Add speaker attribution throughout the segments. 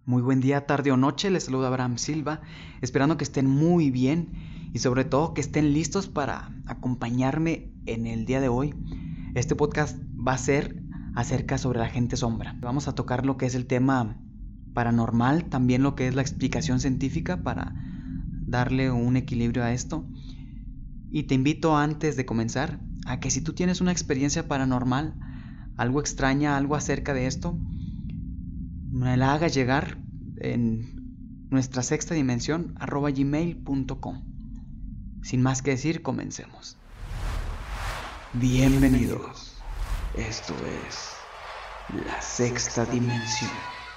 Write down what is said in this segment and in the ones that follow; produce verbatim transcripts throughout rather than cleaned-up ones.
Speaker 1: Muy buen día, tarde o noche, les saluda Abraham Silva, esperando que estén muy bien y sobre todo que estén listos para acompañarme en el día de hoy. Este podcast va a ser acerca sobre la gente sombra. Vamos a tocar lo que es el tema paranormal, también lo que es la explicación científica para darle un equilibrio a esto. Y te invito antes de comenzar a que si tú tienes una experiencia paranormal, algo extraña, algo acerca de esto, me la hagas llegar en nuestra sexta dimensión arroba gmail punto com. Sin más que decir, comencemos. Bienvenidos. Esto es la sexta dimensión.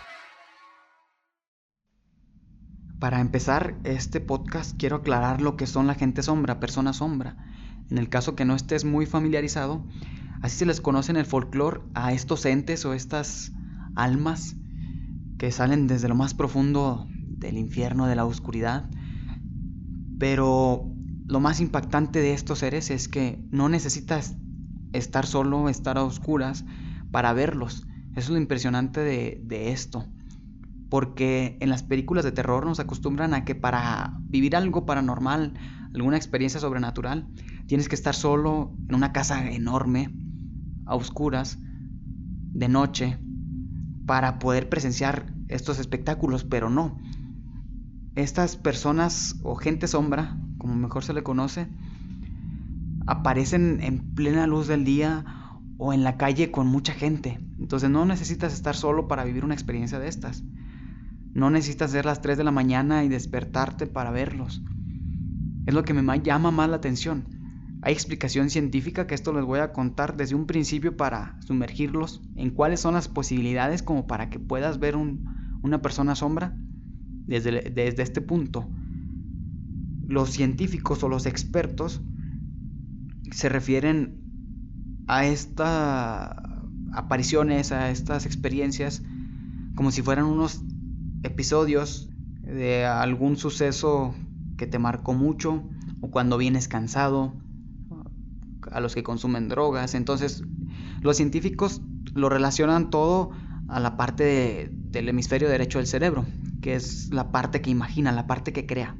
Speaker 1: Para empezar este podcast quiero aclarar lo que son la gente sombra, personas sombra. En el caso que no estés muy familiarizado, así se les conoce en el folclore a estos entes o estas almas que salen desde lo más profundo del infierno, de la oscuridad. Pero lo más impactante de estos seres es que no necesitas estar solo, estar a oscuras para verlos. Eso es lo impresionante de, de esto. Porque en las películas de terror nos acostumbran a que para vivir algo paranormal, alguna experiencia sobrenatural, tienes que estar solo en una casa enorme, a oscuras, de noche, para poder presenciar estos espectáculos, pero no. Estas personas o gente sombra, como mejor se le conoce, aparecen en plena luz del día o en la calle con mucha gente. Entonces no necesitas estar solo para vivir una experiencia de estas. No necesitas ser las tres de la mañana y despertarte para verlos. Es lo que me llama más la atención. Hay explicación científica que esto les voy a contar desde un principio para sumergirlos en cuáles son las posibilidades como para que puedas ver un, una persona sombra desde, desde este punto. Los científicos o los expertos se refieren a estas apariciones, a estas experiencias como si fueran unos episodios de algún suceso que te marcó mucho o cuando vienes cansado, a los que consumen drogas. Entonces los científicos lo relacionan todo a la parte de, del hemisferio derecho del cerebro, que es la parte que imagina, la parte que crea.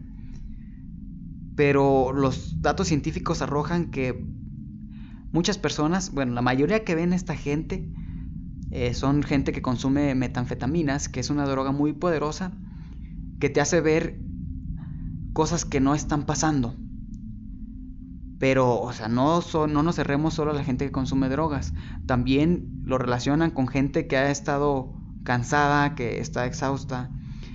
Speaker 1: Pero los datos científicos arrojan que muchas personas, bueno, la mayoría que ven a esta gente eh, son gente que consume metanfetaminas, que es una droga muy poderosa que te hace ver cosas que no están pasando. Pero, o sea, no, son, no nos cerremos solo a la gente que consume drogas. También lo relacionan con gente que ha estado cansada, que está exhausta,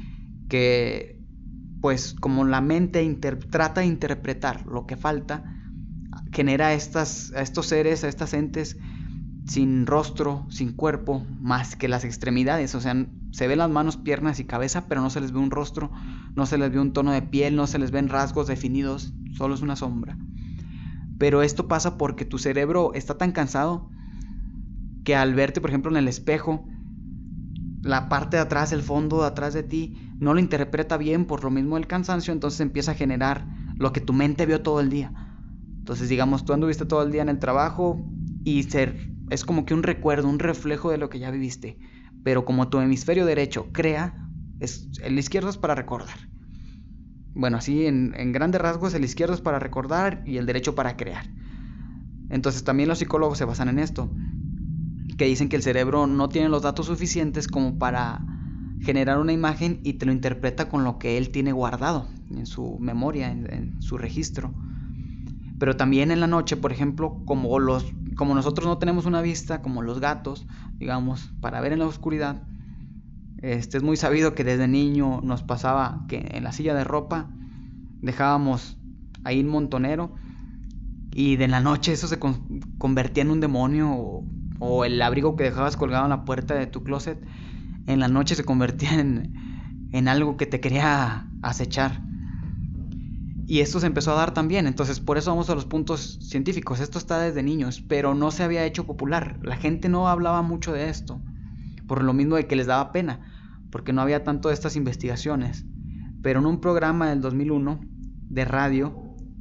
Speaker 1: que, pues, como la mente inter- trata de interpretar lo que falta, genera a, estas, a estos seres, a estas entes sin rostro, sin cuerpo, más que las extremidades. O sea, se ven las manos, piernas y cabeza, pero no se les ve un rostro, no se les ve un tono de piel, no se les ven rasgos definidos, solo es una sombra. Pero esto pasa porque tu cerebro está tan cansado que al verte, por ejemplo, en el espejo, la parte de atrás, el fondo de atrás de ti, no lo interpreta bien por lo mismo del cansancio, entonces empieza a generar lo que tu mente vio todo el día. Entonces, digamos, tú anduviste todo el día en el trabajo y ser, es como que un recuerdo, un reflejo de lo que ya viviste. Pero como tu hemisferio derecho crea, es, el izquierdo es para recordar. Bueno, así en, en grandes rasgos, el izquierdo es para recordar y el derecho para crear. Entonces también los psicólogos se basan en esto, que dicen que el cerebro no tiene los datos suficientes como para generar una imagen y te lo interpreta con lo que él tiene guardado en su memoria, en, en su registro. Pero también en la noche, por ejemplo, como, los, como nosotros no tenemos una vista, como los gatos, digamos, para ver en la oscuridad, Este, es muy sabido que desde niño nos pasaba que en la silla de ropa dejábamos ahí un montonero y de la noche eso se con, convertía en un demonio o, o el abrigo que dejabas colgado en la puerta de tu closet en la noche se convertía en, en algo que te quería acechar. Y esto se empezó a dar también, entonces por eso vamos a los puntos científicos. Esto está desde niños, pero no se había hecho popular. La gente no hablaba mucho de esto, por lo mismo de que les daba pena, porque no había tanto de estas investigaciones. Pero en un programa del dos mil uno de radio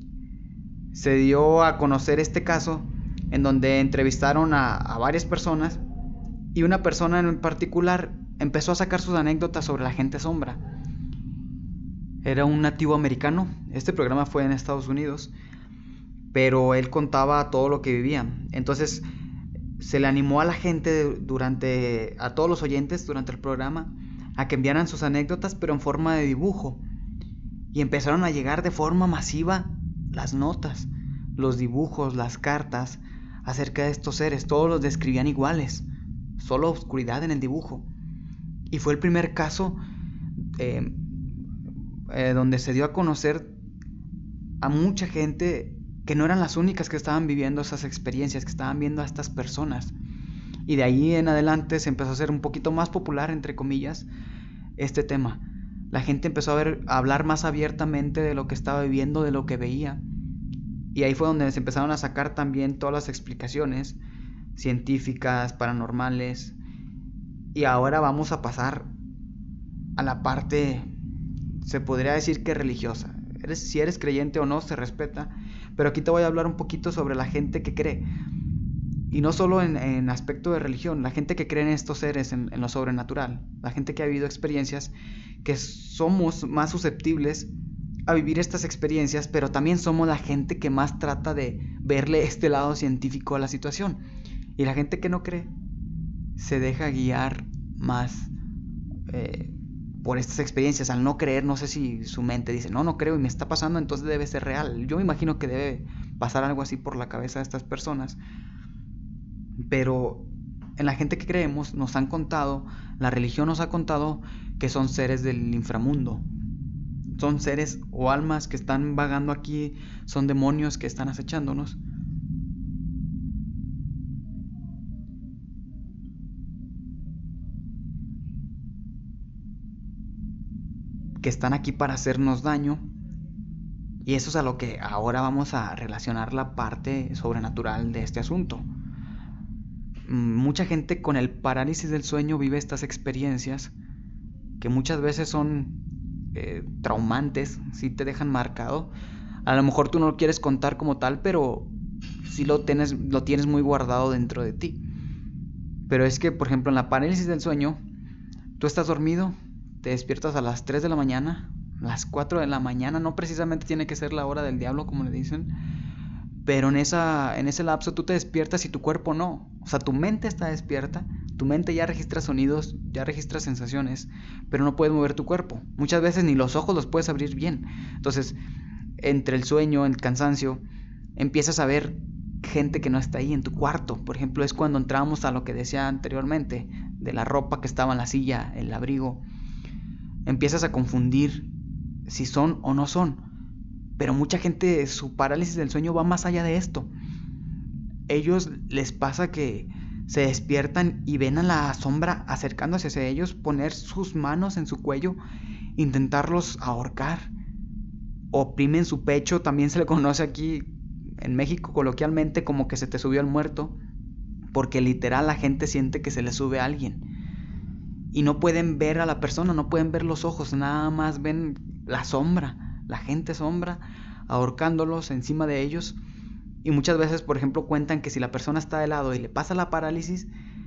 Speaker 1: se dio a conocer este caso en donde entrevistaron a, a varias personas y una persona en particular empezó a sacar sus anécdotas sobre la gente sombra. Era un nativo americano. Este programa fue en Estados Unidos, pero él contaba todo lo que vivía. Entonces se le animó a la gente durante, a todos los oyentes durante el programa, a que enviaran sus anécdotas, pero en forma de dibujo. Y empezaron a llegar de forma masiva las notas, los dibujos, las cartas acerca de estos seres. Todos los describían iguales, solo oscuridad en el dibujo. Y fue el primer caso eh, eh, donde se dio a conocer a mucha gente que no eran las únicas que estaban viviendo esas experiencias, que estaban viendo a estas personas. Y de ahí en adelante se empezó a hacer un poquito más popular, entre comillas, este tema. La gente empezó a, ver, a hablar más abiertamente de lo que estaba viviendo, de lo que veía. Y ahí fue donde se empezaron a sacar también todas las explicaciones científicas, paranormales. Y ahora vamos a pasar a la parte, se podría decir que religiosa. Eres, si eres creyente o no, se respeta. Pero aquí te voy a hablar un poquito sobre la gente que cree. Y no solo en, en aspecto de religión, la gente que cree en estos seres, en, en lo sobrenatural. La gente que ha vivido experiencias, que somos más susceptibles a vivir estas experiencias, pero también somos la gente que más trata de verle este lado científico a la situación. Y la gente que no cree se deja guiar más eh, por estas experiencias. Al no creer, no sé si su mente dice, no, no creo y me está pasando, entonces debe ser real. Yo me imagino que debe pasar algo así por la cabeza de estas personas. Pero en la gente que creemos nos han contado, la religión nos ha contado que son seres del inframundo. Son seres o almas que están vagando aquí, son demonios que están acechándonos. Que están aquí para hacernos daño. Y eso es a lo que ahora vamos a relacionar la parte sobrenatural de este asunto. Mucha gente con el parálisis del sueño vive estas experiencias que muchas veces son eh, traumantes, sí te dejan marcado. A lo mejor tú no lo quieres contar como tal, pero sí lo tienes, lo tienes muy guardado dentro de ti. Pero es que, por ejemplo, en la parálisis del sueño, tú estás dormido, te despiertas a las tres de la mañana, a las cuatro de la mañana, no precisamente tiene que ser la hora del diablo como le dicen, pero en, esa, en ese lapso tú te despiertas y tu cuerpo no. O sea, tu mente está despierta, tu mente ya registra sonidos, ya registra sensaciones, pero no puedes mover tu cuerpo. Muchas veces ni los ojos los puedes abrir bien. Entonces, entre el sueño, el cansancio, empiezas a ver gente que no está ahí en tu cuarto. Por ejemplo, es cuando entramos a lo que decía anteriormente, de la ropa que estaba en la silla, el abrigo. Empiezas a confundir si son o no son. Pero mucha gente, su parálisis del sueño va más allá de esto. Ellos les pasa que se despiertan y ven a la sombra acercándose hacia ellos, poner sus manos en su cuello, intentarlos ahorcar. Oprimen su pecho, también se le conoce aquí en México coloquialmente como que se te subió el muerto, porque literal la gente siente que se le sube a alguien. Y no pueden ver a la persona, no pueden ver los ojos, nada más ven la sombra. La gente sombra, ahorcándolos encima de ellos. Y muchas veces, por ejemplo, cuentan que si la persona está de lado y le pasa la parálisis,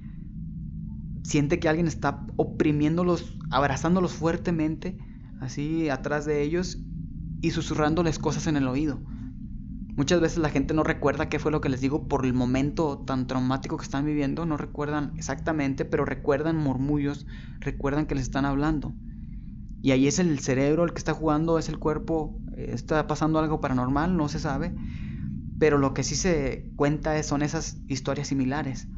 Speaker 1: siente que alguien está oprimiéndolos, abrazándolos fuertemente, así atrás de ellos, y susurrándoles cosas en el oído. Muchas veces la gente no recuerda qué fue lo que les digo por el momento tan traumático que están viviendo, no recuerdan exactamente, pero recuerdan murmullos, recuerdan que les están hablando. Y ahí es el cerebro el que está jugando, es el cuerpo, está pasando algo paranormal, no se sabe. Pero lo que sí se cuenta son esas historias similares.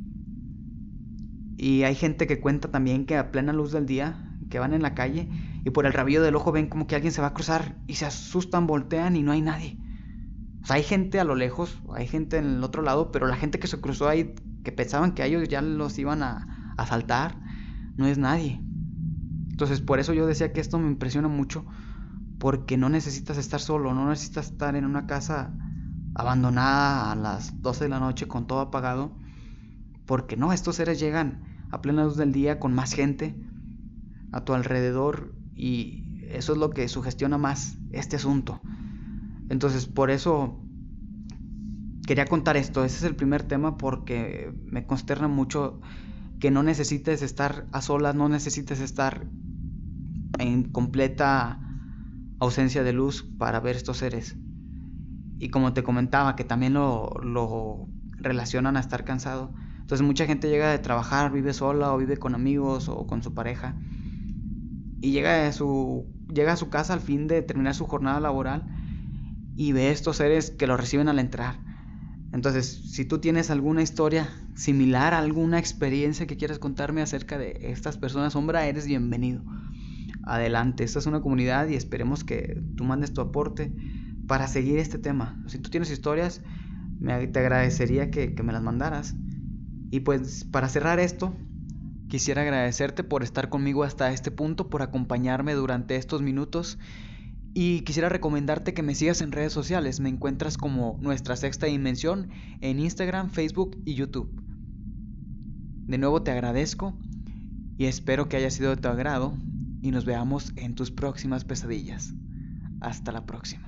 Speaker 1: Y hay gente que cuenta también que a plena luz del día, que van en la calle y por el rabillo del ojo ven como que alguien se va a cruzar y se asustan, voltean y no hay nadie. O sea, hay gente a lo lejos, hay gente en el otro lado, pero la gente que se cruzó ahí, que pensaban que a ellos ya los iban a asaltar, no es nadie. Entonces, por eso yo decía que esto me impresiona mucho, porque no necesitas estar solo, no necesitas estar en una casa abandonada a las doce de la noche con todo apagado, porque no, estos seres llegan a plena luz del día con más gente a tu alrededor y eso es lo que sugestiona más este asunto. Entonces, por eso quería contar esto. Ese es el primer tema porque me consterna mucho que no necesites estar a solas, no necesites estar en completa ausencia de luz para ver estos seres. Y como te comentaba, que también lo, lo relacionan a estar cansado. Entonces mucha gente llega de trabajar, vive sola o vive con amigos o con su pareja, y llega a su, llega a su casa al fin de terminar su jornada laboral y ve estos seres que lo reciben al entrar. Entonces, si tú tienes alguna historia similar, alguna experiencia que quieras contarme acerca de estas personas sombra, eres bienvenido. Adelante, esta es una comunidad y esperemos que tú mandes tu aporte para seguir este tema. Si tú tienes historias, me, te agradecería que, que me las mandaras. Y pues para cerrar esto, quisiera agradecerte por estar conmigo hasta este punto, por acompañarme durante estos minutos. Y quisiera recomendarte que me sigas en redes sociales. Me encuentras como Nuestra Sexta Dimensión en Instagram, Facebook y YouTube. De nuevo te agradezco y espero que haya sido de tu agrado y nos veamos en tus próximas pesadillas. Hasta la próxima.